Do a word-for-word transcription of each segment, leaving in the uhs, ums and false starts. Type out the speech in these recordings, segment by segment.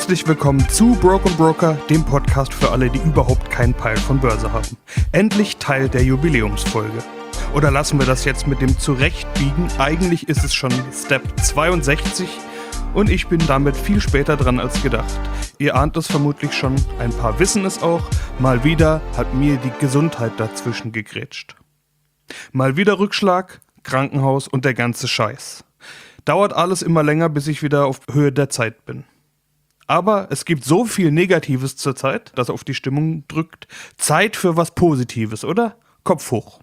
Herzlich willkommen zu Broken Broker, dem Podcast für alle, die überhaupt keinen Peil von Börse haben. Endlich Teil der Jubiläumsfolge. Oder lassen wir das jetzt mit dem Zurechtbiegen? Eigentlich ist es schon Step zweiundsechzig und ich bin damit viel später dran als gedacht. Ihr ahnt es vermutlich schon, ein paar wissen es auch. Mal wieder hat mir die Gesundheit dazwischen gegrätscht. Mal wieder Rückschlag, Krankenhaus und der ganze Scheiß. Dauert alles immer länger, bis ich wieder auf Höhe der Zeit bin. Aber es gibt so viel Negatives zur Zeit, das auf die Stimmung drückt. Zeit für was Positives, oder? Kopf hoch.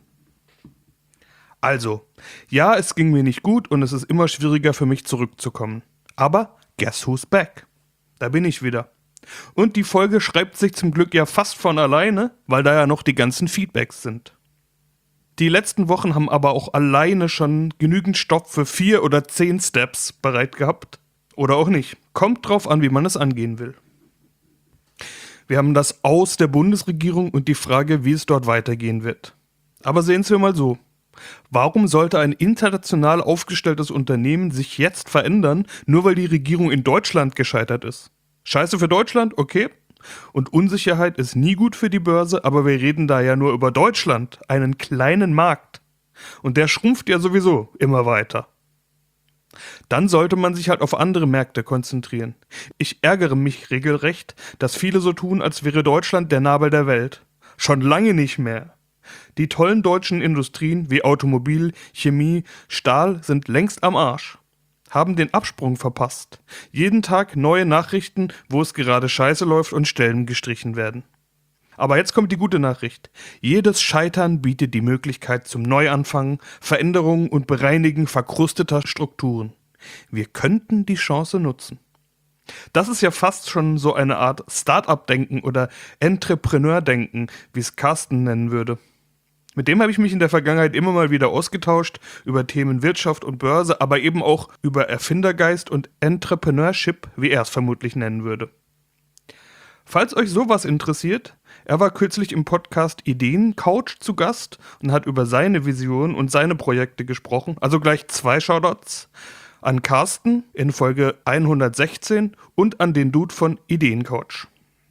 Also, ja, es ging mir nicht gut und es ist immer schwieriger für mich zurückzukommen. Aber guess who's back? Da bin ich wieder. Und die Folge schreibt sich zum Glück ja fast von alleine, weil da ja noch die ganzen Feedbacks sind. Die letzten Wochen haben aber auch alleine schon genügend Stoff für vier oder zehn Steps bereit gehabt. Oder auch nicht. Kommt drauf an, wie man es angehen will. Wir haben das Aus der Bundesregierung und die Frage, wie es dort weitergehen wird. Aber sehen wir mal so. Warum sollte ein international aufgestelltes Unternehmen sich jetzt verändern, nur weil die Regierung in Deutschland gescheitert ist? Scheiße für Deutschland, okay. Und Unsicherheit ist nie gut für die Börse, aber wir reden da ja nur über Deutschland, einen kleinen Markt. Und der schrumpft ja sowieso immer weiter. Dann sollte man sich halt auf andere Märkte konzentrieren. Ich ärgere mich regelrecht, dass viele so tun, als wäre Deutschland der Nabel der Welt. Schon lange nicht mehr. Die tollen deutschen Industrien wie Automobil, Chemie, Stahl sind längst am Arsch. Haben den Absprung verpasst. Jeden Tag neue Nachrichten, wo es gerade scheiße läuft und Stellen gestrichen werden. Aber jetzt kommt die gute Nachricht. Jedes Scheitern bietet die Möglichkeit zum Neuanfang, Veränderung und Bereinigen verkrusteter Strukturen. Wir könnten die Chance nutzen. Das ist ja fast schon so eine Art Start-up-Denken oder Entrepreneur-Denken, wie es Carsten nennen würde. Mit dem habe ich mich in der Vergangenheit immer mal wieder ausgetauscht über Themen Wirtschaft und Börse, aber eben auch über Erfindergeist und Entrepreneurship, wie er es vermutlich nennen würde. Falls euch sowas interessiert, er war kürzlich im Podcast Ideencouch zu Gast und hat über seine Vision und seine Projekte gesprochen. Also gleich zwei Shoutouts an Carsten in Folge hundertsechzehn und an den Dude von Ideencouch.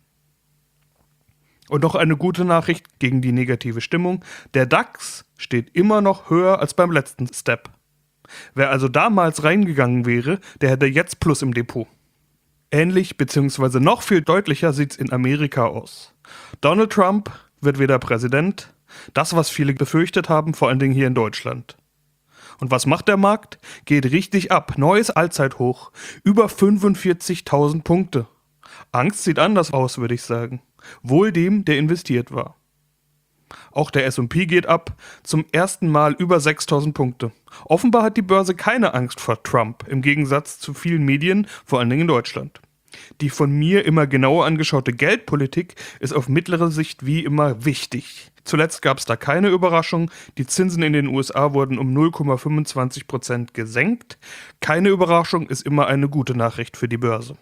Und noch eine gute Nachricht gegen die negative Stimmung. Der DAX steht immer noch höher als beim letzten Step. Wer also damals reingegangen wäre, der hätte jetzt Plus im Depot. Ähnlich bzw. noch viel deutlicher sieht's in Amerika aus. Donald Trump wird wieder Präsident. Das, was viele befürchtet haben, vor allen Dingen hier in Deutschland. Und was macht der Markt? Geht richtig ab. Neues Allzeithoch. Über fünfundvierzigtausend Punkte. Angst sieht anders aus, würde ich sagen. Wohl dem, der investiert war. Auch der S und P geht ab, zum ersten Mal über sechstausend Punkte. Offenbar hat die Börse keine Angst vor Trump, im Gegensatz zu vielen Medien, vor allen Dingen in Deutschland. Die von mir immer genauer angeschaute Geldpolitik ist auf mittlere Sicht wie immer wichtig. Zuletzt gab es da keine Überraschung, die Zinsen in den U S A wurden um null Komma fünfundzwanzig Prozent gesenkt. Keine Überraschung ist immer eine gute Nachricht für die Börse.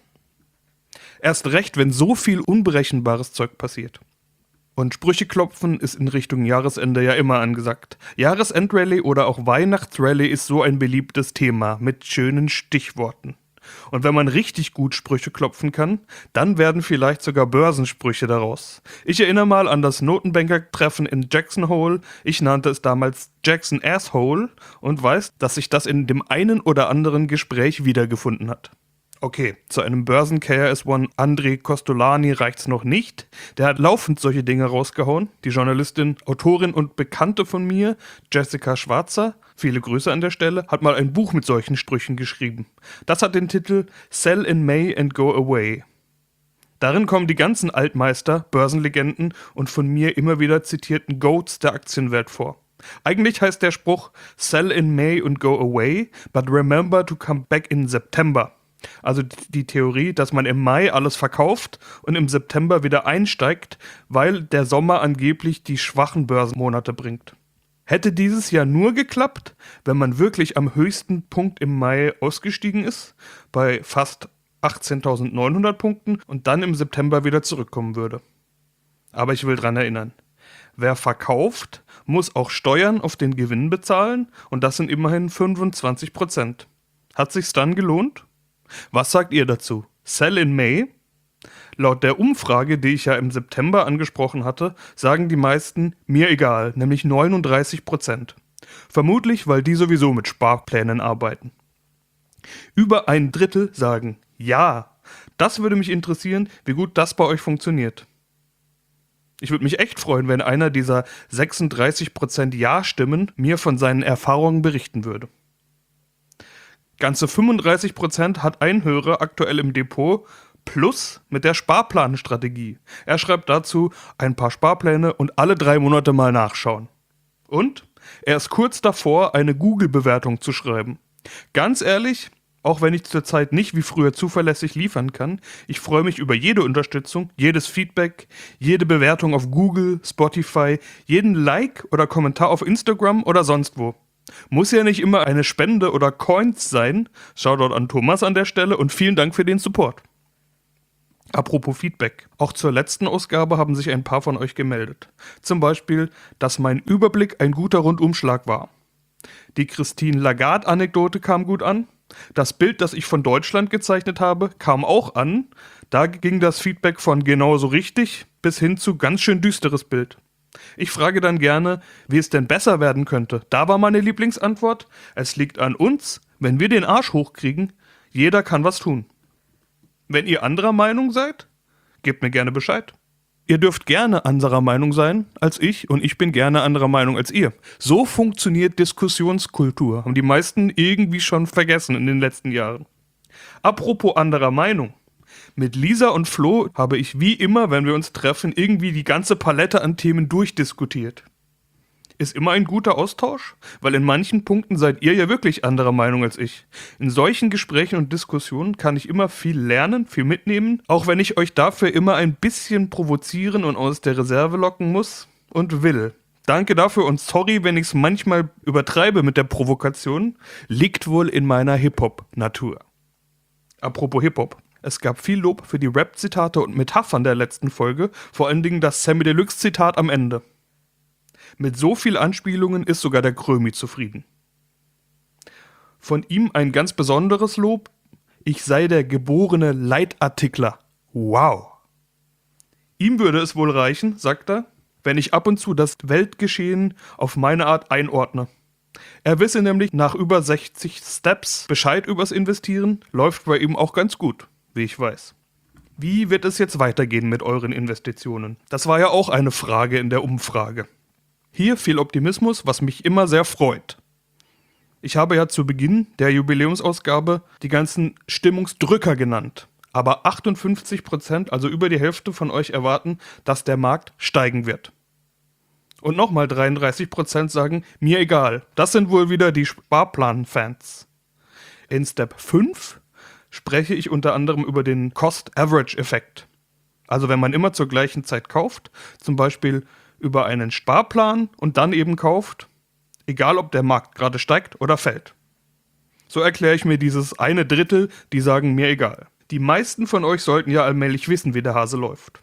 Erst recht, wenn so viel unberechenbares Zeug passiert. Und Sprüche klopfen ist in Richtung Jahresende ja immer angesagt. Jahresendrallye oder auch Weihnachtsrallye ist so ein beliebtes Thema mit schönen Stichworten. Und wenn man richtig gut Sprüche klopfen kann, dann werden vielleicht sogar Börsensprüche daraus. Ich erinnere mal an das Notenbanker-Treffen in Jackson Hole. Ich nannte es damals Jackson Asshole und weiß, dass sich das in dem einen oder anderen Gespräch wiedergefunden hat. Okay, zu einem Börsen-K R S One André Kostolany reicht's noch nicht. Der hat laufend solche Dinge rausgehauen. Die Journalistin, Autorin und Bekannte von mir, Jessica Schwarzer, viele Grüße an der Stelle, hat mal ein Buch mit solchen Sprüchen geschrieben. Das hat den Titel Sell in May and Go Away. Darin kommen die ganzen Altmeister, Börsenlegenden und von mir immer wieder zitierten Goats der Aktienwelt vor. Eigentlich heißt der Spruch Sell in May and Go Away, but remember to come back in September. Also die Theorie, dass man im Mai alles verkauft und im September wieder einsteigt, weil der Sommer angeblich die schwachen Börsenmonate bringt. Hätte dieses Jahr nur geklappt, wenn man wirklich am höchsten Punkt im Mai ausgestiegen ist, bei fast achtzehntausendneunhundert Punkten und dann im September wieder zurückkommen würde. Aber ich will dran erinnern, wer verkauft, muss auch Steuern auf den Gewinn bezahlen und das sind immerhin fünfundzwanzig Prozent. Hat sich's dann gelohnt? Was sagt ihr dazu? Sell in May Laut der Umfrage, die ich ja im September angesprochen hatte, sagen die meisten mir egal, nämlich neununddreißig Prozent. Vermutlich, weil die sowieso mit Sparplänen arbeiten. Über ein Drittel sagen ja. Das würde mich interessieren, wie gut das bei euch funktioniert. Ich würde mich echt freuen, wenn einer dieser sechsunddreißig Prozent Ja-Stimmen mir von seinen Erfahrungen berichten würde. Ganze fünfunddreißig Prozent hat ein Hörer aktuell im Depot, plus mit der Sparplanstrategie. Er schreibt dazu ein paar Sparpläne und alle drei Monate mal nachschauen. Und er ist kurz davor, eine Google-Bewertung zu schreiben. Ganz ehrlich, auch wenn ich zurzeit nicht wie früher zuverlässig liefern kann, ich freue mich über jede Unterstützung, jedes Feedback, jede Bewertung auf Google, Spotify, jeden Like oder Kommentar auf Instagram oder sonst wo. Muss ja nicht immer eine Spende oder Coins sein. Shoutout an Thomas an der Stelle und vielen Dank für den Support. Apropos Feedback. Auch zur letzten Ausgabe haben sich ein paar von euch gemeldet. Zum Beispiel, dass mein Überblick ein guter Rundumschlag war. Die Christine Lagarde-Anekdote kam gut an. Das Bild, das ich von Deutschland gezeichnet habe, kam auch an. Da ging das Feedback von genauso richtig bis hin zu ganz schön düsteres Bild. Ich frage dann gerne, wie es denn besser werden könnte. Da war meine Lieblingsantwort: Es liegt an uns, wenn wir den Arsch hochkriegen, jeder kann was tun. Wenn ihr anderer Meinung seid, gebt mir gerne Bescheid. Ihr dürft gerne anderer Meinung sein als ich und ich bin gerne anderer Meinung als ihr. So funktioniert Diskussionskultur. Haben die meisten irgendwie schon vergessen in den letzten Jahren. Apropos anderer Meinung. Mit Lisa und Flo habe ich wie immer, wenn wir uns treffen, irgendwie die ganze Palette an Themen durchdiskutiert. Ist immer ein guter Austausch, weil in manchen Punkten seid ihr ja wirklich anderer Meinung als ich. In solchen Gesprächen und Diskussionen kann ich immer viel lernen, viel mitnehmen, auch wenn ich euch dafür immer ein bisschen provozieren und aus der Reserve locken muss und will. Danke dafür und sorry, wenn ich es manchmal übertreibe mit der Provokation, liegt wohl in meiner Hip-Hop-Natur. Apropos Hip-Hop. Es gab viel Lob für die Rap-Zitate und Metaphern der letzten Folge, vor allen Dingen das Samy Deluxe-Zitat am Ende. Mit so viel Anspielungen ist sogar der Krömi zufrieden. Von ihm ein ganz besonderes Lob: Ich sei der geborene Leitartikler. Wow. Ihm würde es wohl reichen, sagt er, wenn ich ab und zu das Weltgeschehen auf meine Art einordne. Er wisse nämlich nach über sechzig Steps Bescheid übers Investieren, läuft bei ihm auch ganz gut, wie ich weiß. Wie wird es jetzt weitergehen mit euren Investitionen? Das war ja auch eine Frage in der Umfrage. Hier viel Optimismus, was mich immer sehr freut. Ich habe ja zu Beginn der Jubiläumsausgabe die ganzen Stimmungsdrücker genannt. Aber achtundfünfzig Prozent, also über die Hälfte von euch erwarten, dass der Markt steigen wird. Und nochmal dreiunddreißig Prozent sagen, mir egal. Das sind wohl wieder die Sparplan-Fans. In Step fünf spreche ich unter anderem über den Cost-Average-Effekt. Also wenn man immer zur gleichen Zeit kauft, zum Beispiel über einen Sparplan und dann eben kauft, egal ob der Markt gerade steigt oder fällt. So erkläre ich mir dieses eine Drittel, die sagen mir egal. Die meisten von euch sollten ja allmählich wissen, wie der Hase läuft.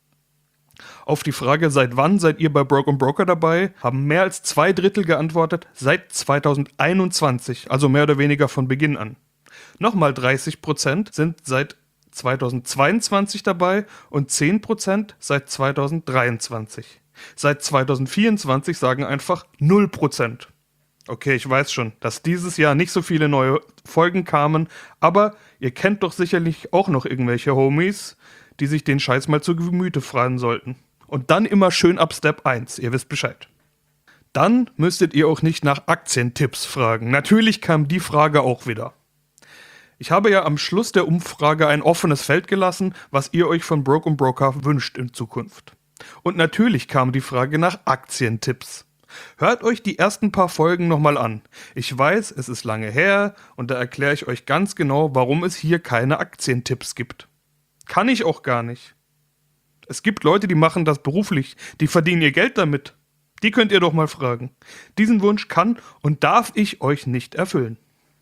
Auf die Frage, seit wann seid ihr bei Broke and Broker dabei, haben mehr als zwei Drittel geantwortet, seit zweitausendeinundzwanzig, also mehr oder weniger von Beginn an. Nochmal dreißig Prozent sind seit zweitausendzweiundzwanzig dabei und zehn Prozent seit zweitausenddreiundzwanzig. Seit zweitausendvierundzwanzig sagen einfach null Prozent. Okay, ich weiß schon, dass dieses Jahr nicht so viele neue Folgen kamen, aber ihr kennt doch sicherlich auch noch irgendwelche Homies, die sich den Scheiß mal zu Gemüte führen sollten. Und dann immer schön ab Step eins, ihr wisst Bescheid. Dann müsstet ihr auch nicht nach Aktientipps fragen. Natürlich kam die Frage auch wieder. Ich habe ja am Schluss der Umfrage ein offenes Feld gelassen, was ihr euch von Broke and Broker wünscht in Zukunft. Und natürlich kam die Frage nach Aktientipps. Hört euch die ersten paar Folgen nochmal an. Ich weiß, es ist lange her und da erkläre ich euch ganz genau, warum es hier keine Aktientipps gibt. Kann ich auch gar nicht. Es gibt Leute, die machen das beruflich, die verdienen ihr Geld damit. Die könnt ihr doch mal fragen. Diesen Wunsch kann und darf ich euch nicht erfüllen.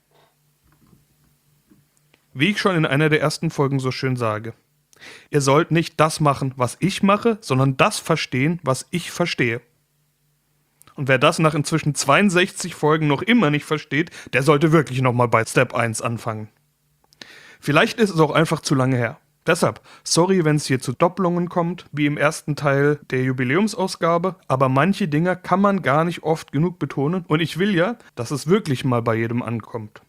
Wie ich schon in einer der ersten Folgen so schön sage: Ihr sollt nicht das machen, was ich mache, sondern das verstehen, was ich verstehe. Und wer das nach inzwischen zweiundsechzig Folgen noch immer nicht versteht, der sollte wirklich nochmal bei Step eins anfangen. Vielleicht ist es auch einfach zu lange her. Deshalb, sorry, wenn es hier zu Doppelungen kommt, wie im ersten Teil der Jubiläumsausgabe, aber manche Dinge kann man gar nicht oft genug betonen und ich will ja, dass es wirklich mal bei jedem ankommt.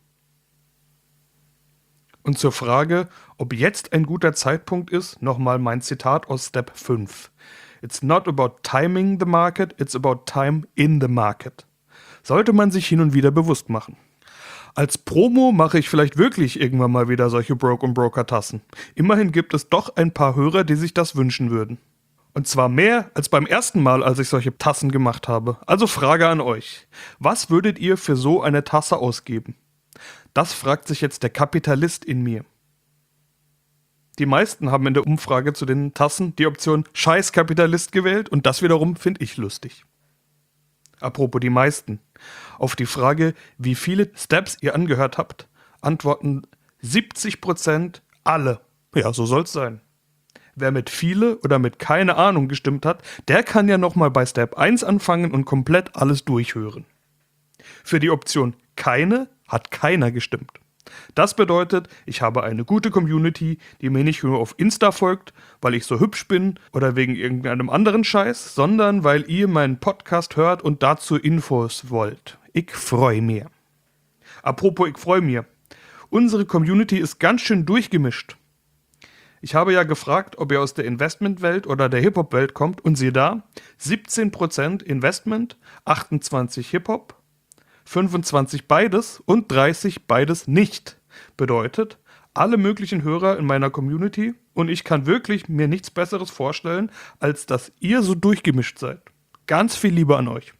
Und zur Frage, ob jetzt ein guter Zeitpunkt ist, nochmal mein Zitat aus Step fünf. It's not about timing the market, it's about time in the market. Sollte man sich hin und wieder bewusst machen. Als Promo mache ich vielleicht wirklich irgendwann mal wieder solche Broke und Broker Tassen. Immerhin gibt es doch ein paar Hörer, die sich das wünschen würden. Und zwar mehr als beim ersten Mal, als ich solche Tassen gemacht habe. Also Frage an euch. Was würdet ihr für so eine Tasse ausgeben? Das fragt sich jetzt der Kapitalist in mir. Die meisten haben in der Umfrage zu den Tassen die Option Scheiß-Kapitalist gewählt und das wiederum finde ich lustig. Apropos die meisten. Auf die Frage, wie viele Steps ihr angehört habt, antworten siebzig Prozent alle. Ja, so soll's sein. Wer mit viele oder mit keine Ahnung gestimmt hat, der kann ja nochmal bei Step eins anfangen und komplett alles durchhören. Für die Option keine hat keiner gestimmt. Das bedeutet, ich habe eine gute Community, die mir nicht nur auf Insta folgt, weil ich so hübsch bin oder wegen irgendeinem anderen Scheiß, sondern weil ihr meinen Podcast hört und dazu Infos wollt. Ich freue mich. Apropos, ich freue mich. Unsere Community ist ganz schön durchgemischt. Ich habe ja gefragt, ob ihr aus der Investmentwelt oder der Hip-Hop-Welt kommt und siehe da, siebzehn Prozent Investment, achtundzwanzig Hip-Hop, fünfundzwanzig beides und dreißig beides nicht. Bedeutet, alle möglichen Hörer in meiner Community und ich kann wirklich mir nichts Besseres vorstellen, als dass ihr so durchgemischt seid. Ganz viel Liebe an euch.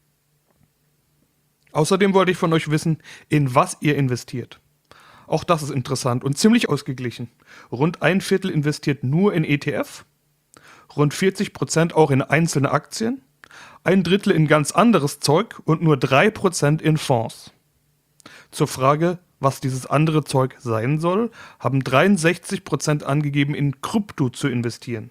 Außerdem wollte ich von euch wissen, in was ihr investiert. Auch das ist interessant und ziemlich ausgeglichen. Rund ein Viertel investiert nur in E T F, rund vierzig Prozent auch in einzelne Aktien, ein Drittel in ganz anderes Zeug und nur drei Prozent in Fonds. Zur Frage, was dieses andere Zeug sein soll, haben dreiundsechzig Prozent angegeben, in Krypto zu investieren.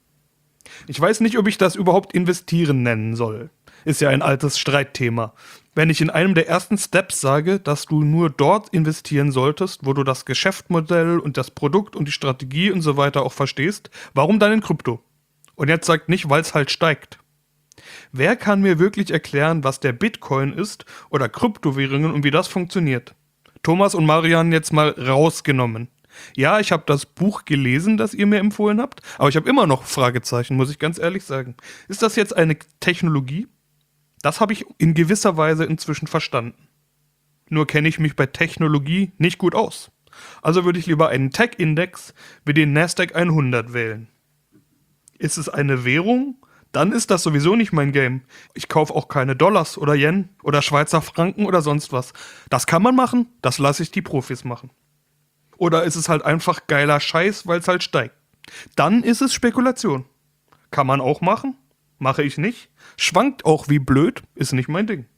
Ich weiß nicht, ob ich das überhaupt investieren nennen soll. Ist ja ein altes Streitthema. Wenn ich in einem der ersten Steps sage, dass du nur dort investieren solltest, wo du das Geschäftsmodell und das Produkt und die Strategie und so weiter auch verstehst, warum dann in Krypto? Und jetzt sagt nicht, weil es halt steigt. Wer kann mir wirklich erklären, was der Bitcoin ist oder Kryptowährungen und wie das funktioniert? Thomas und Marian jetzt mal rausgenommen. Ja, ich habe das Buch gelesen, das ihr mir empfohlen habt, aber ich habe immer noch Fragezeichen, muss ich ganz ehrlich sagen. Ist das jetzt eine Technologie? Das habe ich in gewisser Weise inzwischen verstanden. Nur kenne ich mich bei Technologie nicht gut aus. Also würde ich lieber einen Tech-Index wie den Nasdaq hundert wählen. Ist es eine Währung? Dann ist das sowieso nicht mein Game. Ich kaufe auch keine Dollars oder Yen oder Schweizer Franken oder sonst was. Das kann man machen, das lasse ich die Profis machen. Oder ist es halt einfach geiler Scheiß, weil es halt steigt. Dann ist es Spekulation. Kann man auch machen, mache ich nicht. Schwankt auch wie blöd, ist nicht mein Ding.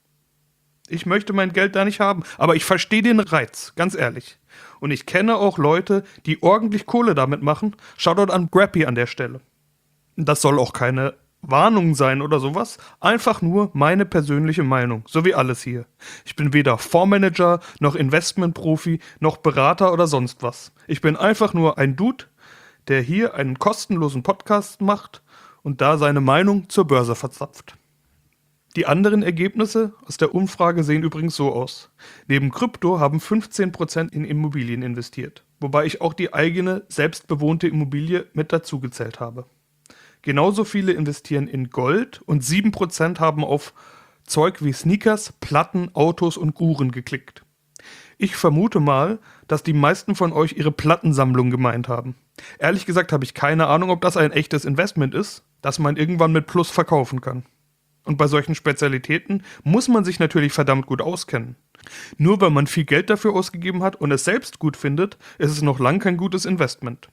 Ich möchte mein Geld da nicht haben, aber ich verstehe den Reiz, ganz ehrlich. Und ich kenne auch Leute, die ordentlich Kohle damit machen. Shoutout an Grappy an der Stelle. Das soll auch keine Warnung sein oder sowas. Einfach nur meine persönliche Meinung, so wie alles hier. Ich bin weder Fondsmanager, noch Investmentprofi, noch Berater oder sonst was. Ich bin einfach nur ein Dude, der hier einen kostenlosen Podcast macht und da seine Meinung zur Börse verzapft. Die anderen Ergebnisse aus der Umfrage sehen übrigens so aus. Neben Krypto haben fünfzehn Prozent in Immobilien investiert, wobei ich auch die eigene, selbstbewohnte Immobilie mit dazugezählt habe. Genauso viele investieren in Gold und sieben Prozent haben auf Zeug wie Sneakers, Platten, Autos und Uhren geklickt. Ich vermute mal, dass die meisten von euch ihre Plattensammlung gemeint haben. Ehrlich gesagt habe ich keine Ahnung, ob das ein echtes Investment ist, das man irgendwann mit Plus verkaufen kann. Und bei solchen Spezialitäten muss man sich natürlich verdammt gut auskennen. Nur weil man viel Geld dafür ausgegeben hat und es selbst gut findet, ist es noch lang kein gutes Investment.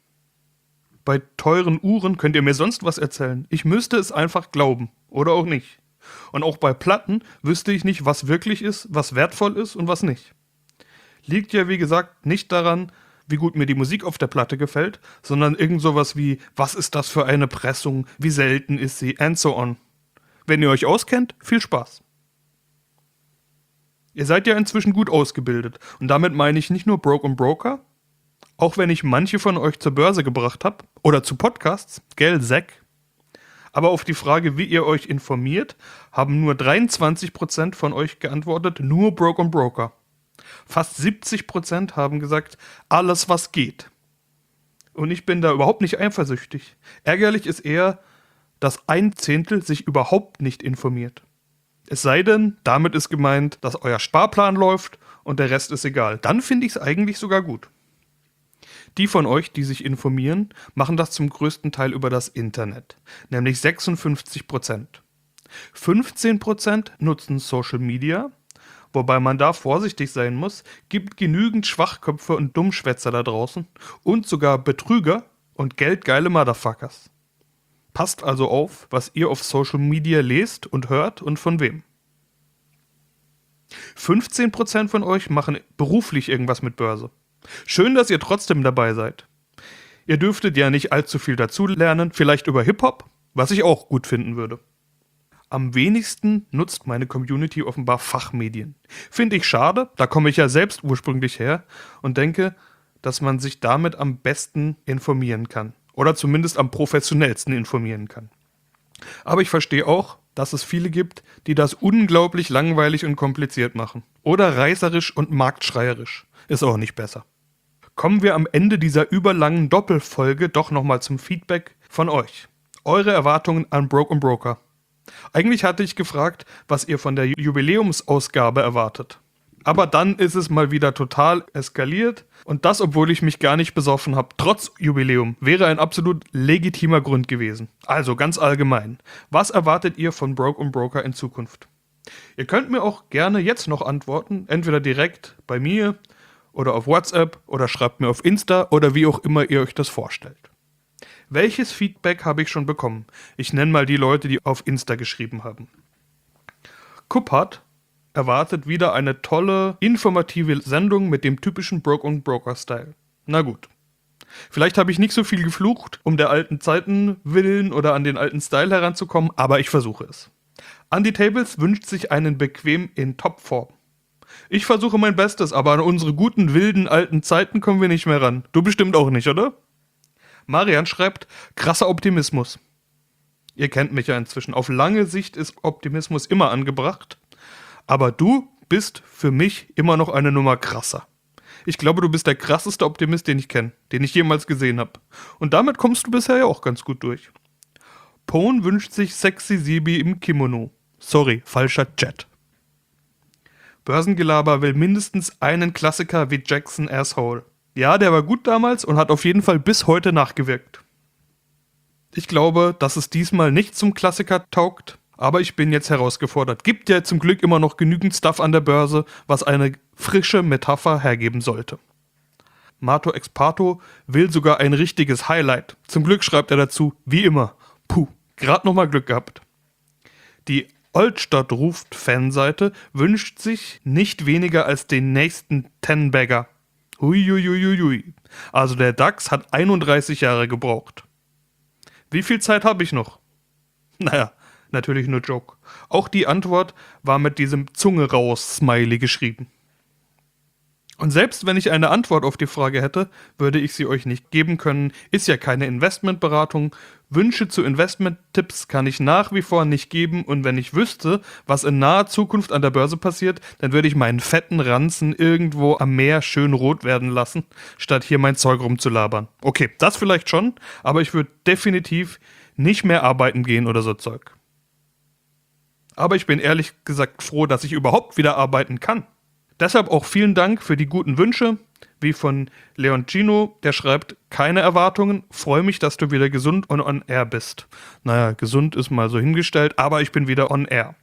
Bei teuren Uhren könnt ihr mir sonst was erzählen. Ich müsste es einfach glauben. Oder auch nicht. Und auch bei Platten wüsste ich nicht, was wirklich ist, was wertvoll ist und was nicht. Liegt ja, wie gesagt, nicht daran, wie gut mir die Musik auf der Platte gefällt, sondern irgend sowas wie, was ist das für eine Pressung, wie selten ist sie, and so on. Wenn ihr euch auskennt, viel Spaß. Ihr seid ja inzwischen gut ausgebildet. Und damit meine ich nicht nur Broke und Broker, Auch wenn ich manche von euch zur Börse gebracht habe oder zu Podcasts, gell, Zack? Aber auf die Frage, wie ihr euch informiert, haben nur dreiundzwanzig Prozent von euch geantwortet, nur Broke und Broker. Fast siebzig Prozent haben gesagt, alles was geht. Und ich bin da überhaupt nicht eifersüchtig. Ärgerlich ist eher, dass ein Zehntel sich überhaupt nicht informiert. Es sei denn, damit ist gemeint, dass euer Sparplan läuft und der Rest ist egal. Dann finde ich es eigentlich sogar gut. Die von euch, die sich informieren, machen das zum größten Teil über das Internet, nämlich sechsundfünfzig Prozent. fünfzehn Prozent nutzen Social Media, wobei man da vorsichtig sein muss, gibt genügend Schwachköpfe und Dummschwätzer da draußen und sogar Betrüger und geldgeile Motherfuckers. Passt also auf, was ihr auf Social Media lest und hört und von wem. fünfzehn Prozent von euch machen beruflich irgendwas mit Börse. Schön, dass ihr trotzdem dabei seid. Ihr dürftet ja nicht allzu viel dazulernen, vielleicht über Hip-Hop, was ich auch gut finden würde. Am wenigsten nutzt meine Community offenbar Fachmedien. Finde ich schade, da komme ich ja selbst ursprünglich her und denke, dass man sich damit am besten informieren kann. Oder zumindest am professionellsten informieren kann. Aber ich verstehe auch, dass es viele gibt, die das unglaublich langweilig und kompliziert machen. Oder reißerisch und marktschreierisch. Ist auch nicht besser. Kommen wir am Ende dieser überlangen Doppelfolge doch nochmal zum Feedback von euch. Eure Erwartungen an Broke und Broker. Eigentlich hatte ich gefragt, was ihr von der Jubiläumsausgabe erwartet. Aber dann ist es mal wieder total eskaliert. Und das, obwohl ich mich gar nicht besoffen habe, trotz Jubiläum, wäre ein absolut legitimer Grund gewesen. Also ganz allgemein. Was erwartet ihr von Broke und Broker in Zukunft? Ihr könnt mir auch gerne jetzt noch antworten, entweder direkt bei mir oder auf WhatsApp oder schreibt mir auf Insta oder wie auch immer ihr euch das vorstellt. Welches Feedback habe ich schon bekommen? Ich nenne mal die Leute, die auf Insta geschrieben haben. Kuppert erwartet wieder eine tolle, informative Sendung mit dem typischen Broke und Broker-Style. Na gut. Vielleicht habe ich nicht so viel geflucht, um der alten Zeiten willen oder an den alten Style heranzukommen, aber ich versuche es. Andy Tables wünscht sich einen bequem in Topform. Ich versuche mein Bestes, aber an unsere guten, wilden, alten Zeiten kommen wir nicht mehr ran. Du bestimmt auch nicht, oder? Marian schreibt, krasser Optimismus. Ihr kennt mich ja inzwischen. Auf lange Sicht ist Optimismus immer angebracht. Aber du bist für mich immer noch eine Nummer krasser. Ich glaube, du bist der krasseste Optimist, den ich kenne, den ich jemals gesehen habe. Und damit kommst du bisher ja auch ganz gut durch. Pone wünscht sich Sexy Sibi im Kimono. Sorry, falscher Chat. Börsengelaber will mindestens einen Klassiker wie Jackson Asshole. Ja, der war gut damals und hat auf jeden Fall bis heute nachgewirkt. Ich glaube, dass es diesmal nicht zum Klassiker taugt, aber ich bin jetzt herausgefordert. Gibt ja zum Glück immer noch genügend Stuff an der Börse, was eine frische Metapher hergeben sollte. Mato Expato will sogar ein richtiges Highlight. Zum Glück schreibt er dazu, wie immer. Puh, grad nochmal Glück gehabt. Die Oldstadt ruft Fanseite wünscht sich nicht weniger als den nächsten Ten-Bagger. Huiuiuiui. Also der DAX hat einunddreißig Jahre gebraucht. Wie viel Zeit habe ich noch? Naja, natürlich nur Joke. Auch die Antwort war mit diesem Zunge raus Smiley geschrieben. Und selbst wenn ich eine Antwort auf die Frage hätte, würde ich sie euch nicht geben können. Ist ja keine Investmentberatung. Wünsche zu Investmenttipps kann ich nach wie vor nicht geben. Und wenn ich wüsste, was in naher Zukunft an der Börse passiert, dann würde ich meinen fetten Ranzen irgendwo am Meer schön rot werden lassen, statt hier mein Zeug rumzulabern. Okay, das vielleicht schon, aber ich würde definitiv nicht mehr arbeiten gehen oder so Zeug. Aber ich bin ehrlich gesagt froh, dass ich überhaupt wieder arbeiten kann. Deshalb auch vielen Dank für die guten Wünsche, wie von Leoncino, der schreibt, keine Erwartungen, freue mich, dass du wieder gesund und on air bist. Naja, gesund ist mal so hingestellt, aber ich bin wieder on air.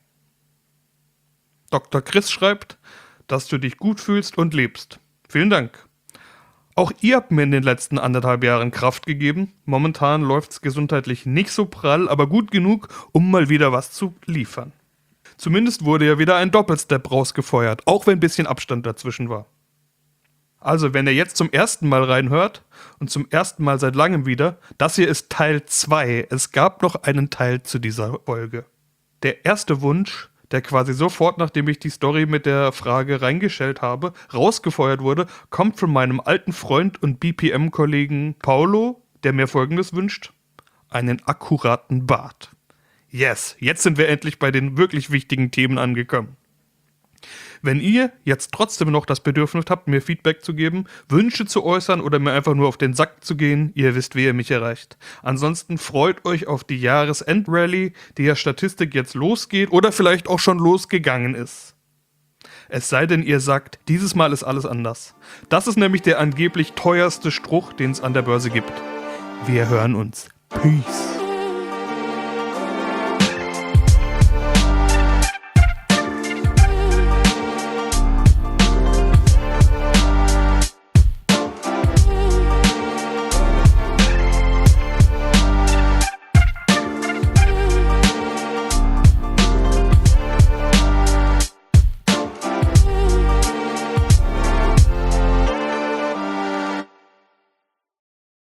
Doktor Chris schreibt, dass du dich gut fühlst und lebst. Vielen Dank. Auch ihr habt mir in den letzten anderthalb Jahren Kraft gegeben. Momentan läuft's gesundheitlich nicht so prall, aber gut genug, um mal wieder was zu liefern. Zumindest wurde ja wieder ein Doppelstep rausgefeuert, auch wenn ein bisschen Abstand dazwischen war. Also, wenn ihr jetzt zum ersten Mal reinhört und zum ersten Mal seit langem wieder, das hier ist Teil zwei. Es gab noch einen Teil zu dieser Folge. Der erste Wunsch, der quasi sofort, nachdem ich die Story mit der Frage reingestellt habe, rausgefeuert wurde, kommt von meinem alten Freund und B P M-Kollegen Paulo, der mir Folgendes wünscht: einen akkuraten Bart. Yes, jetzt sind wir endlich bei den wirklich wichtigen Themen angekommen. Wenn ihr jetzt trotzdem noch das Bedürfnis habt, mir Feedback zu geben, Wünsche zu äußern oder mir einfach nur auf den Sack zu gehen, ihr wisst, wie ihr mich erreicht. Ansonsten freut euch auf die Jahresendrallye, die ja Statistik jetzt losgeht oder vielleicht auch schon losgegangen ist. Es sei denn, ihr sagt, dieses Mal ist alles anders. Das ist nämlich der angeblich teuerste Spruch, den es an der Börse gibt. Wir hören uns. Peace.